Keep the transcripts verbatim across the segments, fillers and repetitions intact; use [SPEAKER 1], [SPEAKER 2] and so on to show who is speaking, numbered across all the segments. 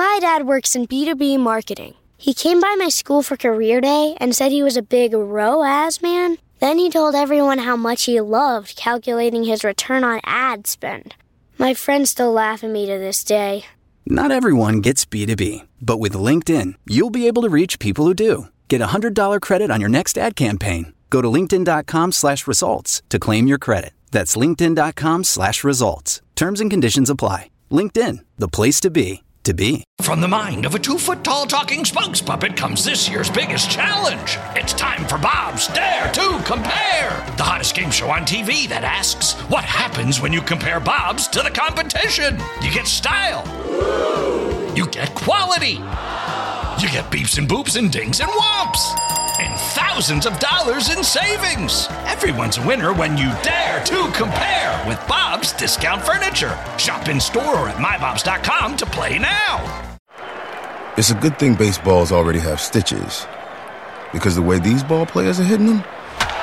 [SPEAKER 1] My dad works in B two B marketing. He came by my school for career day and said he was a big R O A S man. Then he told everyone how much he loved calculating his return on ad spend. My friends still laugh at me to this day.
[SPEAKER 2] Not everyone gets B two B, but with LinkedIn, you'll be able to reach people who do. Get a one hundred dollars credit on your next ad campaign. Go to linkedin.com slash results to claim your credit. That's linkedin.com slash results. Terms and conditions apply. LinkedIn, the place to be, to be.
[SPEAKER 3] From the mind of a two-foot-tall talking spokes puppet comes this year's biggest challenge. It's time for Bob's Dare to Compare, the hottest game show on T V that asks, what happens when you compare Bob's to the competition? You get style. You get quality. You get beeps and boops and dings and whomps. And thousands of dollars in savings. Everyone's a winner when you dare to compare with Bob's Discount Furniture. Shop in store or at my bobs dot com to play now.
[SPEAKER 4] It's a good thing baseballs already have stitches, because the way these ball players are hitting them,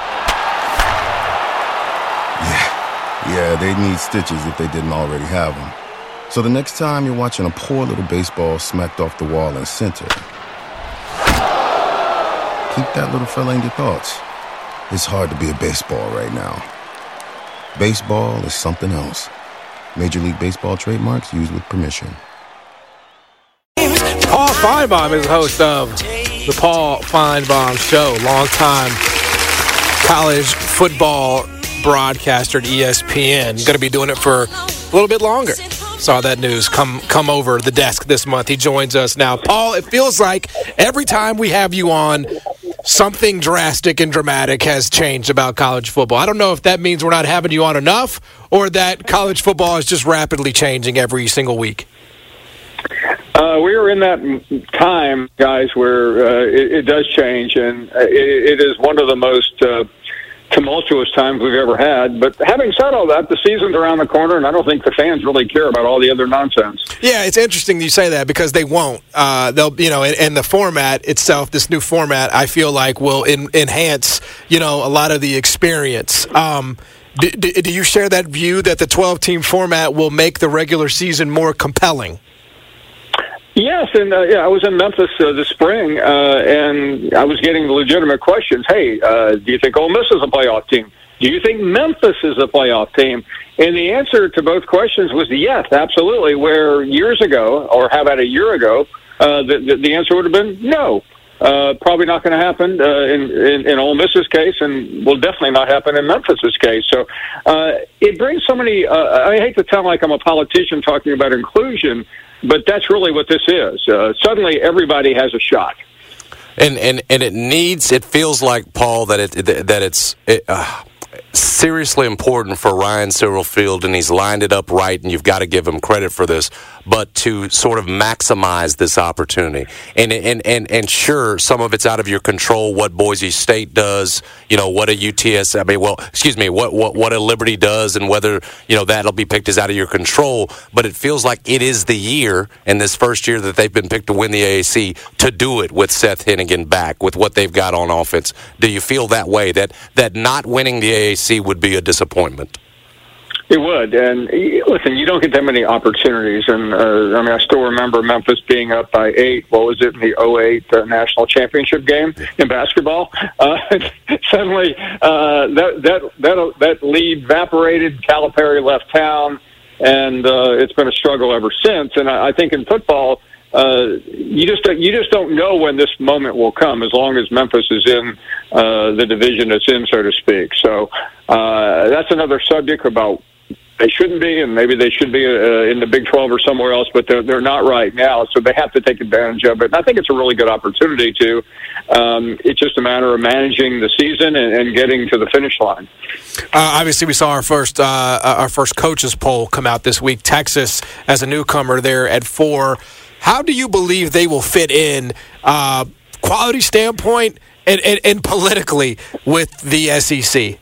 [SPEAKER 4] yeah, yeah, they'd need stitches if they didn't already have them. So the next time you're watching a poor little baseball smacked off the wall in center, keep that little fella in your thoughts. It's hard to be a baseball right now. Baseball is something else. Major League Baseball trademarks used with permission.
[SPEAKER 5] Paul Finebaum is the host of the Paul Finebaum Show, longtime college football broadcaster at E S P N. Going to be doing it for a little bit longer. Saw that news come come over the desk this month. He joins us now. Paul, it feels like every time we have you on, something drastic and dramatic has changed about college football. I don't know if that means we're not having you on enough or that college football is just rapidly changing every single week.
[SPEAKER 6] Uh, we are in that time, guys, where uh, it, it does change, and it, it is one of the most uh, tumultuous times we've ever had. But having said all that, the season's around the corner, and I don't think the fans really care about all the other nonsense.
[SPEAKER 5] Yeah, it's interesting you say that because they won't. Uh, they'll, you know, and, and the format itself, this new format, I feel like will in, enhance, you know, a lot of the experience. Um, do, do you share that view that the twelve-team format will make the regular season more compelling?
[SPEAKER 6] Yes, and uh, yeah, I was in Memphis uh, this spring, uh, and I was getting legitimate questions. Hey, uh, do you think Ole Miss is a playoff team? Do you think Memphis is a playoff team? And the answer to both questions was yes, absolutely. Where years ago, or how about a year ago, uh, the, the, the answer would have been no. Uh, probably not going to happen uh, in, in, in Ole Miss's case, and will definitely not happen in Memphis's case. So uh, it brings so many. Uh, I hate to sound like I'm a politician talking about inclusion, but that's really what this is. Uh, suddenly, everybody has a shot,
[SPEAKER 7] and and and it needs. It feels like, Paul, that it that it's. It, uh, seriously important for Ryan Silverfield, and he's lined it up right, and you've got to give him credit for this, but to sort of maximize this opportunity. And and and and sure, some of it's out of your control, what Boise State does, you know, what a U T S, I mean, well, excuse me, what what what a Liberty does, and whether, you know, that'll be picked is out of your control, but it feels like it is the year, and this first year that they've been picked to win the A A C, to do it with Seth Hennigan back, with what they've got on offense. Do you feel that way, that that not winning the A A C would be a disappointment?
[SPEAKER 6] It would, and listen, you don't get that many opportunities, and uh, I mean, I still remember Memphis being up by eight. What was it in the oh eight uh, national championship game in basketball? Uh, suddenly, uh, that that that that lead evaporated. Calipari left town, and uh, it's been a struggle ever since. And I, I think in football, uh, you just you just don't know when this moment will come. As long as Memphis is in uh, the division it's in, so to speak. So uh, that's another subject about. They shouldn't be, and maybe they should be uh, in the Big twelve or somewhere else, but they're, they're not right now, so they have to take advantage of it. And I think it's a really good opportunity to. Um, it's just a matter of managing the season and, and getting to the finish line.
[SPEAKER 5] Uh, obviously, we saw our first uh, our first coaches poll come out this week. Texas, as a newcomer, there at four. How do you believe they will fit in, uh, quality standpoint and, and, and politically, with the S E C?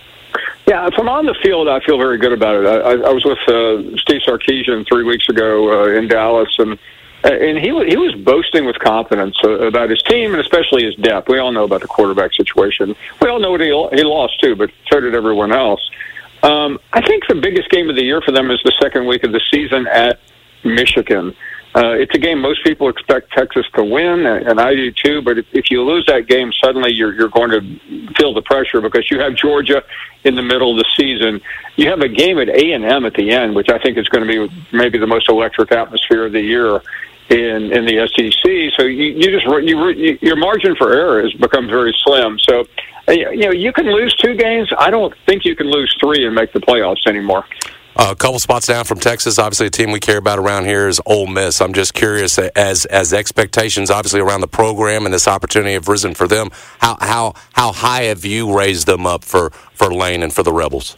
[SPEAKER 6] Yeah, from on the field, I feel very good about it. I, I was with uh, Steve Sarkisian three weeks ago uh, in Dallas, and and he he was boasting with confidence uh, about his team and especially his depth. We all know about the quarterback situation. We all know what he he lost too, but so did everyone else. Um, I think the biggest game of the year for them is the second week of the season at Michigan. Uh, it's a game most people expect Texas to win, and I do too. But if, if you lose that game, suddenly you're you're going to feel the pressure because you have Georgia in the middle of the season. You have a game at A and M at the end, which I think is going to be maybe the most electric atmosphere of the year in in the S E C. So you, you just you, your margin for error has become very slim. So you know you can lose two games. I don't think you can lose three and make the playoffs anymore.
[SPEAKER 7] Uh, a couple spots down from Texas. Obviously, a team we care about around here is Ole Miss. I'm just curious, as as expectations obviously around the program and this opportunity have risen for them, how how how high have you raised them up for, for Lane and for the Rebels?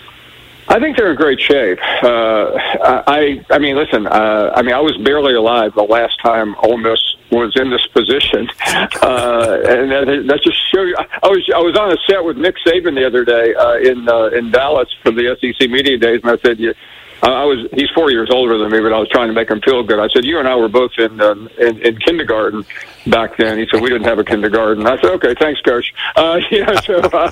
[SPEAKER 6] I think they're in great shape. Uh, I I mean, listen. Uh, I mean, I was barely alive the last time Ole Miss was in this position, uh, and that, that just shows you. I was I was on a set with Nick Saban the other day uh, in uh, in Dallas for the S E C Media Days, and I said, "You." I was. He's four years older than me, but I was trying to make him feel good. I said, "You and I were both in um, in, in kindergarten back then." He said, "We didn't have a kindergarten." I said, "Okay, thanks, Coach." Uh, you know, so uh,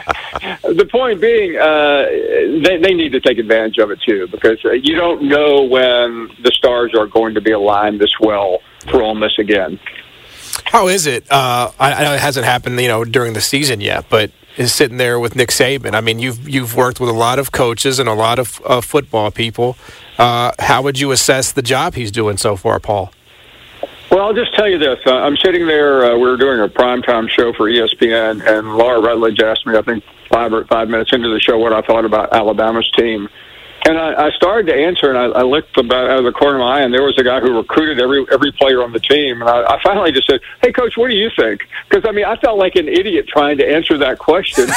[SPEAKER 6] the point being, uh, they they need to take advantage of it too, because you don't know when the stars are going to be aligned this well for Ole Miss again.
[SPEAKER 5] How is it? Uh, I, I know it hasn't happened, you know, during the season yet, but is sitting there with Nick Saban. I mean, you've you've worked with a lot of coaches and a lot of uh, football people. Uh, how would you assess the job he's doing so far, Paul?
[SPEAKER 6] Well, I'll just tell you this. Uh, I'm sitting there. Uh, we were doing a primetime show for E S P N, and Laura Rutledge asked me, I think five or five minutes into the show, what I thought about Alabama's team. And I, I started to answer, and I, I looked about out of the corner of my eye, and there was a guy who recruited every every player on the team. And I, I finally just said, "Hey, Coach, what do you think?" Because I mean, I felt like an idiot trying to answer that question.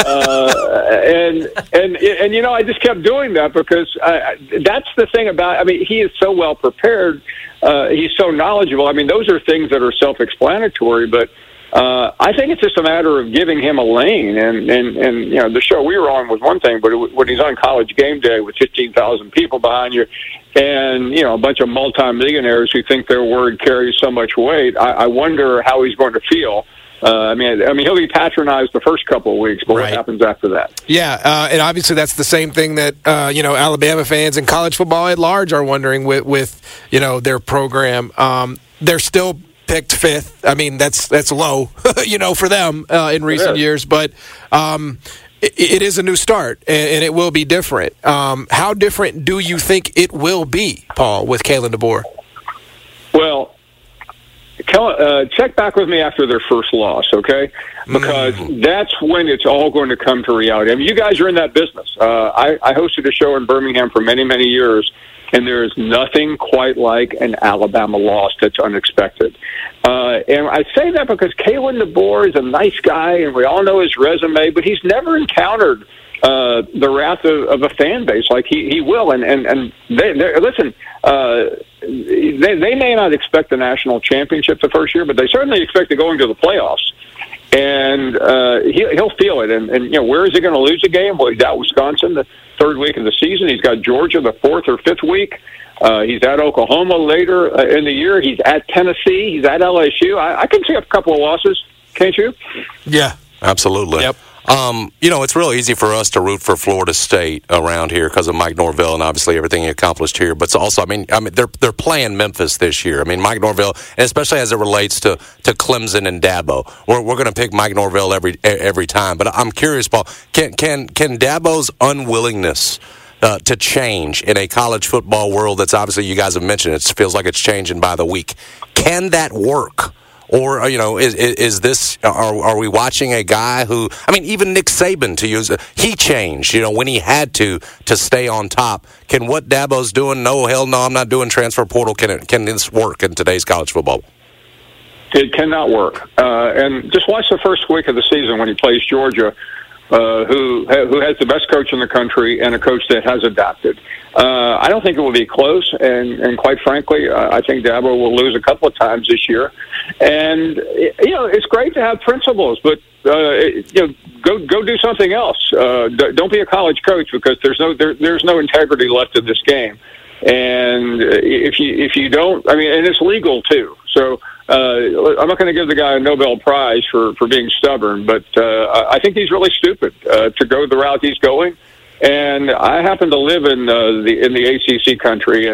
[SPEAKER 6] uh, and and and you know, I just kept doing that because I, that's the thing about. I mean, he is so well prepared. Uh, he's so knowledgeable. I mean, those are things that are self-explanatory, but. Uh, I think it's just a matter of giving him a lane, and, and, and you know the show we were on was one thing, but it, when he's on College Game Day with fifteen thousand people behind you, and you know a bunch of multimillionaires who think their word carries so much weight, I, I wonder how he's going to feel. Uh, I mean, I mean he'll be patronized the first couple of weeks, but right. What happens after that?
[SPEAKER 5] Yeah, uh, and obviously that's the same thing that uh, you know Alabama fans and college football at large are wondering with, with you know their program. Um, they're still picked fifth. I mean, that's that's low, you know, for them uh, in recent years. But um, it, it is a new start, and, and it will be different. Um, how different do you think it will be, Paul, with Kalen DeBoer?
[SPEAKER 6] Well, uh, check back with me after their first loss, okay? Because mm. that's when it's all going to come to reality. I mean, you guys are in that business. Uh, I, I hosted a show in Birmingham for many, many years, and there is nothing quite like an Alabama loss that's unexpected. Uh, and I say that because Kalen DeBoer is a nice guy, and we all know his resume, but he's never encountered uh, the wrath of, of a fan base like he, he will. And, and, and they, listen, uh, they, they may not expect the national championship the first year, but they certainly expect to going to the playoffs. And uh, he, he'll feel it. And, and, you know, where is he going to lose a game? Well, he's at Wisconsin the third week of the season. He's got Georgia the fourth or fifth week. Uh, he's at Oklahoma later uh, in the year. He's at Tennessee. He's at L S U. I, I can see a couple of losses, can't you?
[SPEAKER 5] Yeah,
[SPEAKER 7] absolutely.
[SPEAKER 5] Yep.
[SPEAKER 7] Um, you know, it's real easy for us to root for Florida State around here because of Mike Norvell and obviously everything he accomplished here. But it's also, I mean, I mean, they're they're playing Memphis this year. I mean, Mike Norvell, and especially as it relates to, to Clemson and Dabo, we're we're going to pick Mike Norvell every every time. But I'm curious, Paul, can can can Dabo's unwillingness uh, to change in a college football world that's obviously, you guys have mentioned, it feels like it's changing by the week. Can that work? Or, you know, is is this, are, are we watching a guy who, I mean, even Nick Saban, to use, he changed, you know, when he had to, to stay on top. Can what Dabo's doing, no, hell no, I'm not doing transfer portal, can it, can this work in today's college football?
[SPEAKER 6] It cannot work. Uh, and just watch the first week of the season when he plays Georgia, uh, who who has the best coach in the country and a coach that has adapted. Uh, I don't think it will be close, and, and quite frankly, uh, I think Dabo will lose a couple of times this year. And, you know, it's great to have principles, but, uh, you know, go go do something else. Uh, don't be a college coach because there's no there, there's no integrity left in this game. And if you if you don't, I mean, and it's legal too. So uh, I'm not going to give the guy a Nobel Prize for, for being stubborn, but uh, I think he's really stupid uh, to go the route he's going. And I happen to live in uh, the in the A C C country, and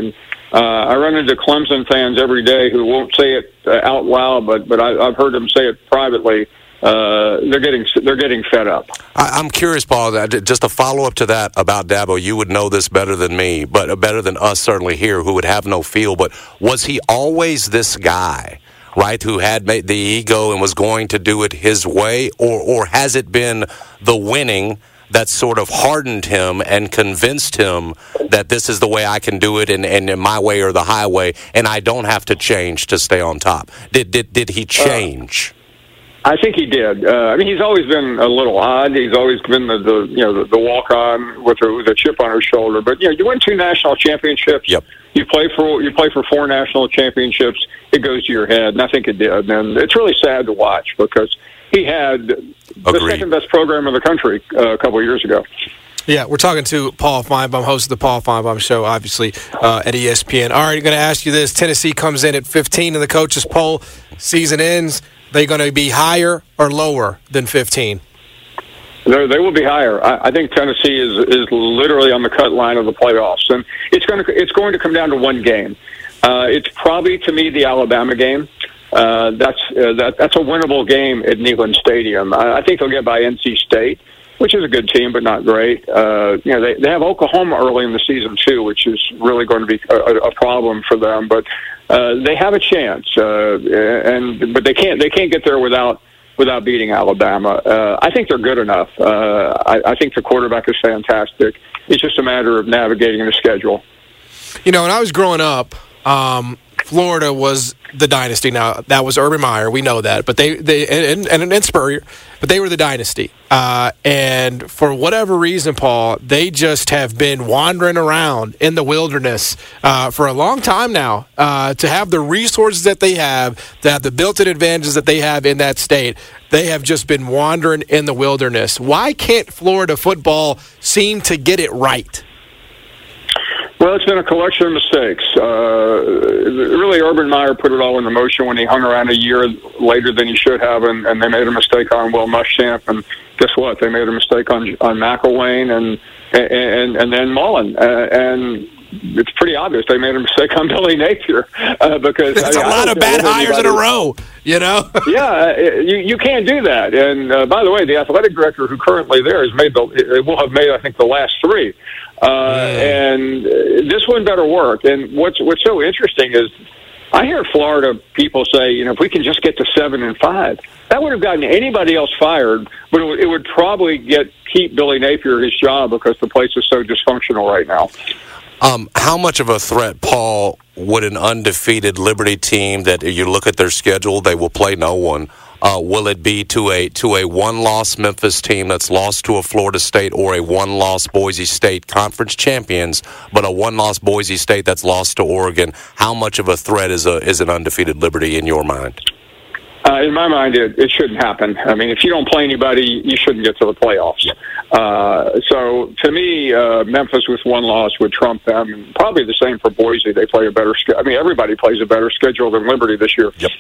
[SPEAKER 6] Uh, I run into Clemson fans every day who won't say it uh, out loud, but but I, I've heard them say it privately. Uh, they're getting they're getting fed up.
[SPEAKER 7] I, I'm curious, Paul. Just a follow up to that about Dabo. You would know this better than me, but better than us certainly here, who would have no feel. But was he always this guy, right, who had made the ego and was going to do it his way, or or has it been the winning that sort of hardened him and convinced him that this is the way I can do it, and, and my way or the highway, and I don't have to change to stay on top? Did did did he change? Uh,
[SPEAKER 6] I think he did. Uh, I mean, he's always been a little odd. He's always been the, the you know the, the walk on with a, with a chip on his shoulder. But you know, you win two national championships.
[SPEAKER 7] Yep.
[SPEAKER 6] You play for you play for four national championships. It goes to your head, and I think it did. And it's really sad to watch because he had the
[SPEAKER 7] Agreed.
[SPEAKER 6] second best program in the country uh, a couple of years ago.
[SPEAKER 5] Yeah, we're talking to Paul Finebaum, host of the Paul Finebaum Show, obviously, uh, at E S P N. All right, I'm going to ask you this. Tennessee comes in at fifteen in the coaches' poll. Season ends. They going to be higher or lower than fifteen?
[SPEAKER 6] They're, they will be higher. I, I think Tennessee is is literally on the cut line of the playoffs, and it's going to it's going to come down to one game. Uh, it's probably, to me, the Alabama game. Uh, that's uh, that, that's a winnable game at Neyland Stadium. I, I think they'll get by N C State, which is a good team, but not great. Uh, you know, they, they have Oklahoma early in the season too, which is really going to be a, a problem for them. But uh, they have a chance, uh, and but they can't they can't get there without without beating Alabama. Uh, I think they're good enough. Uh, I, I think the quarterback is fantastic. It's just a matter of navigating the schedule.
[SPEAKER 5] You know, when I was growing up, um, Florida was the dynasty. Now, that was Urban Meyer. We know that. But they, they and, and, and Spurrier, but they were the dynasty. Uh, and for whatever reason, Paul, they just have been wandering around in the wilderness uh, for a long time now. Uh, to have the resources that they have, to have the built-in advantages that they have in that state, they have just been wandering in the wilderness. Why can't Florida football seem to get it right?
[SPEAKER 6] Well, it's been a collection of mistakes. Uh, really, Urban Meyer put it all into motion when he hung around a year later than he should have, and, and they made a mistake on Will Muschamp. And guess what? They made a mistake on on McElwain and and and then Mullen. Uh, and it's pretty obvious they made a mistake on Billy Napier uh, because
[SPEAKER 5] it's
[SPEAKER 6] I,
[SPEAKER 5] a lot of bad hires in a row. You know?
[SPEAKER 6] yeah, you you can't do that. And uh, by the way, the athletic director who currently there has made the will have made I think the last three. Uh, and this one better work. And what's what's so interesting is I hear Florida people say, you know, if we can just get to seven and five, that would have gotten anybody else fired, but it would, it would probably get keep Billy Napier his job because the place is so dysfunctional right now.
[SPEAKER 7] Um, how much of a threat, Paul, would an undefeated Liberty team that you look at their schedule, they will play no one, uh, will it be to a to a one-loss Memphis team that's lost to a Florida State, or a one-loss Boise State conference champions, but a one-loss Boise State that's lost to Oregon? How much of a threat is a is an undefeated Liberty in your mind?
[SPEAKER 6] Uh, in my mind, it, it shouldn't happen. I mean, if you don't play anybody, you shouldn't get to the playoffs. Uh, so, to me, uh, Memphis with one loss would trump them. And probably the same for Boise. They play a better schedule. I mean, everybody plays a better schedule than Liberty this year.
[SPEAKER 7] Yep.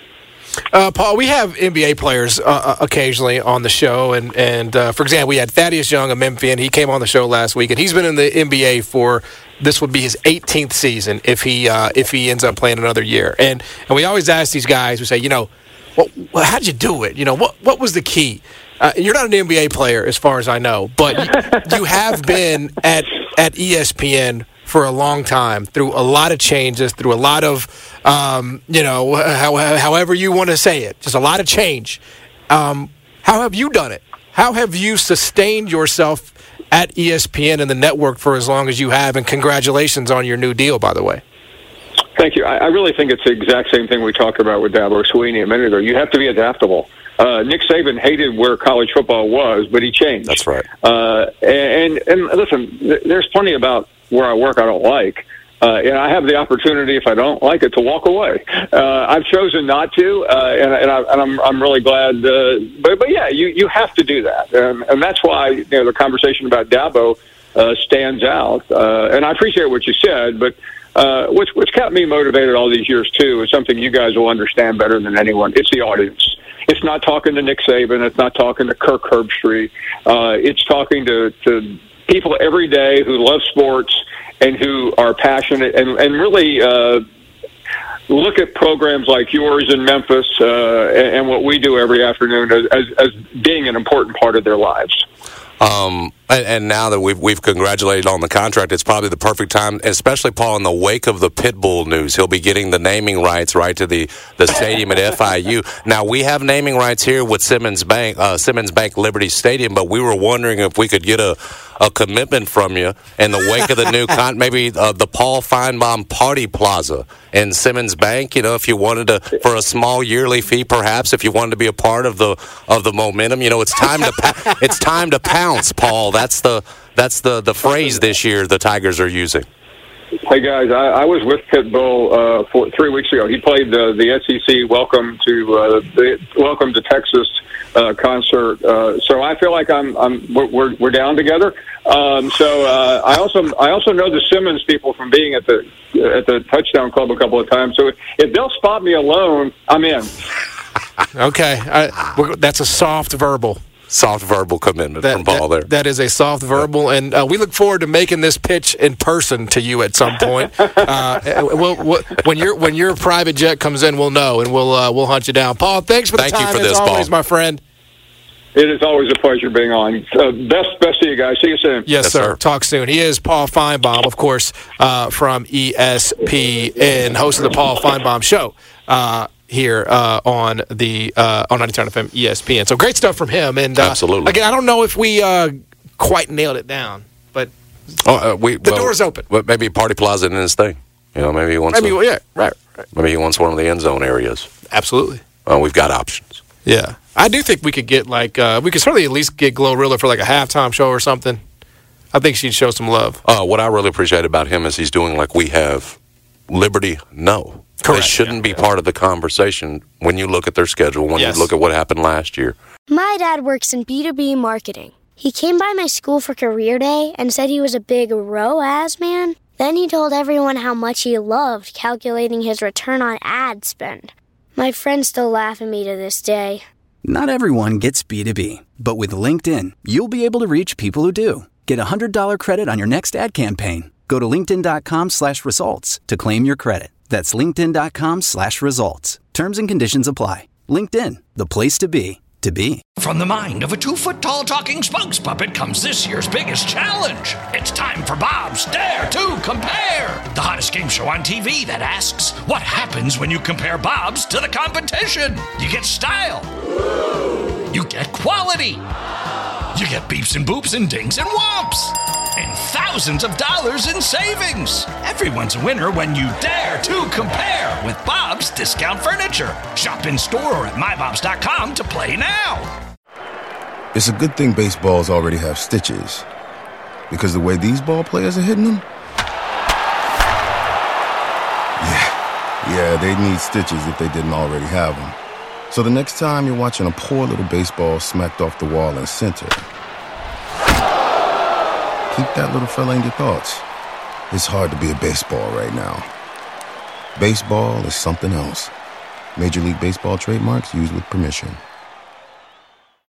[SPEAKER 5] Uh, Paul, we have N B A players uh, occasionally on the show, and and uh, for example, we had Thaddeus Young, a Memphian. He came on the show last week, and he's been in the N B A for this would be his eighteenth season if he uh, if he ends up playing another year. And and we always ask these guys, we say, you know, well, well, how'd you do it? You know, what what was the key? Uh, you're not an N B A player, as far as I know, but you, you have been at at E S P N for a long time, through a lot of changes, through a lot of, um, you know, how, however you want to say it, just a lot of change. Um, how have you done it? How have you sustained yourself at E S P N and the network for as long as you have? And congratulations on your new deal, by the way.
[SPEAKER 6] Thank you. I, I really think it's the exact same thing we talked about with Dabo Swinney a minute ago. You have to be adaptable. Uh, Nick Saban hated where college football was, but he changed.
[SPEAKER 7] That's right.
[SPEAKER 6] Uh, and, and listen, th- there's plenty about where I work I don't like. Uh, and I have the opportunity, if I don't like it, to walk away. Uh, I've chosen not to, uh, and, and, I, and I'm I'm really glad. Uh, but but yeah, you, you have to do that, and, and that's why you know the conversation about Dabo uh, stands out. Uh, and I appreciate what you said, but uh, which which kept me motivated all these years too is something you guys will understand better than anyone. It's the audience. It's not talking to Nick Saban. It's not talking to Kirk Herbstreit. Uh, it's talking to to people every day who love sports and who are passionate and, and really uh, look at programs like yours in Memphis uh, and, and what we do every afternoon as, as, as being an important part of their lives.
[SPEAKER 7] Um, and, and now that we've we've congratulated on the contract, it's probably the perfect time, especially, Paul, in the wake of the Pitbull news. He'll be getting the naming rights right to the, the stadium at F I U. Now, we have naming rights here with Simmons Bank, uh, Simmons Bank Liberty Stadium, but we were wondering if we could get a, a commitment from you in the wake of the new con, maybe uh, the Paul Feinbaum Party Plaza in Simmons Bank. You know, if you wanted to, for a small yearly fee, perhaps, if you wanted to be a part of the of the momentum. You know, it's time to pa- it's time to pounce, Paul. That's the that's the, the phrase this year the Tigers are using.
[SPEAKER 6] Hey guys, I, I was with Pitbull uh, for three weeks ago. He played the the S E C Welcome to uh, the Welcome to Texas uh, concert. Uh, so I feel like I'm I'm we're we're down together. Um, so uh, I also I also know the Simmons people from being at the at the Touchdown Club a couple of times. So if they'll spot me alone, I'm in.
[SPEAKER 5] Okay, I, we're, that's a soft verbal.
[SPEAKER 7] Soft verbal commitment
[SPEAKER 5] that,
[SPEAKER 7] from Paul
[SPEAKER 5] that,
[SPEAKER 7] there.
[SPEAKER 5] That is a soft verbal, and uh, we look forward to making this pitch in person to you at some point. uh, we'll, we'll, when your when your private jet comes in, we'll know, and we'll uh, we'll hunt you down. Paul, thanks for the
[SPEAKER 7] Thank
[SPEAKER 5] time
[SPEAKER 7] you for
[SPEAKER 5] as
[SPEAKER 7] this,
[SPEAKER 5] always,
[SPEAKER 7] Paul.
[SPEAKER 5] my friend.
[SPEAKER 6] It is always a pleasure being on. Uh, best best of you guys. See you soon.
[SPEAKER 5] Yes,
[SPEAKER 7] Yes,
[SPEAKER 5] sir.
[SPEAKER 7] sir.
[SPEAKER 5] Talk soon. He is Paul Feinbaum, of course, uh, from E S P N, host of the Paul Feinbaum Show. Uh, here uh, on the uh, on ninety-two F M E S P N. So great stuff from him. And uh,
[SPEAKER 7] Absolutely.
[SPEAKER 5] Again, I don't know if we uh, quite nailed it down, but
[SPEAKER 7] Oh, uh, we,
[SPEAKER 5] the
[SPEAKER 7] well,
[SPEAKER 5] door's open.
[SPEAKER 7] Well, maybe Party Plaza in his thing. You know, maybe he wants.
[SPEAKER 5] Maybe,
[SPEAKER 7] a,
[SPEAKER 5] yeah, right, right.
[SPEAKER 7] Maybe he wants one of the end zone areas.
[SPEAKER 5] Absolutely.
[SPEAKER 7] Uh, we've got options.
[SPEAKER 5] Yeah. I do think we could get, like, uh, we could certainly at least get Glorilla for, like, a halftime show or something. I think she'd show some love.
[SPEAKER 7] Uh, what I really appreciate about him is he's doing like we have Liberty. No.
[SPEAKER 5] Correct.
[SPEAKER 7] They shouldn't
[SPEAKER 5] Yeah.
[SPEAKER 7] be part of the conversation when you look at their schedule, when
[SPEAKER 5] Yes.
[SPEAKER 7] you look at what happened last year.
[SPEAKER 1] My dad works in B two B marketing. He came by my school for career day and said he was a big R O A S man. Then he told everyone how much he loved calculating his return on ad spend. My friends still laugh at me to this day.
[SPEAKER 2] Not everyone gets B two B, but with LinkedIn, you'll be able to reach people who do. Get a one hundred dollars credit on your next ad campaign. Go to linkedin.com slash results to claim your credit. That's linkedin.com slash results. Terms and conditions apply. LinkedIn, the place to be, to be.
[SPEAKER 3] From the mind of a two-foot-tall talking spokes puppet comes this year's biggest challenge. It's time for Bob's Dare to Compare, the hottest game show on T V that asks, what happens when you compare Bob's to the competition? You get style. You get quality. You get beeps and boops and dings and whomps. And thousands of dollars in savings. Everyone's a winner when you dare to compare with Bob's Discount Furniture. Shop in store or at my bobs dot com to play now.
[SPEAKER 4] It's a good thing baseballs already have stitches. Because the way these ball players are hitting them? Yeah, yeah, they need stitches if they didn't already have them. So the next time you're watching a poor little baseball smacked off the wall in center, keep that little fella in your thoughts. It's hard to be a baseball right now. Baseball is something else. Major League Baseball trademarks used with permission.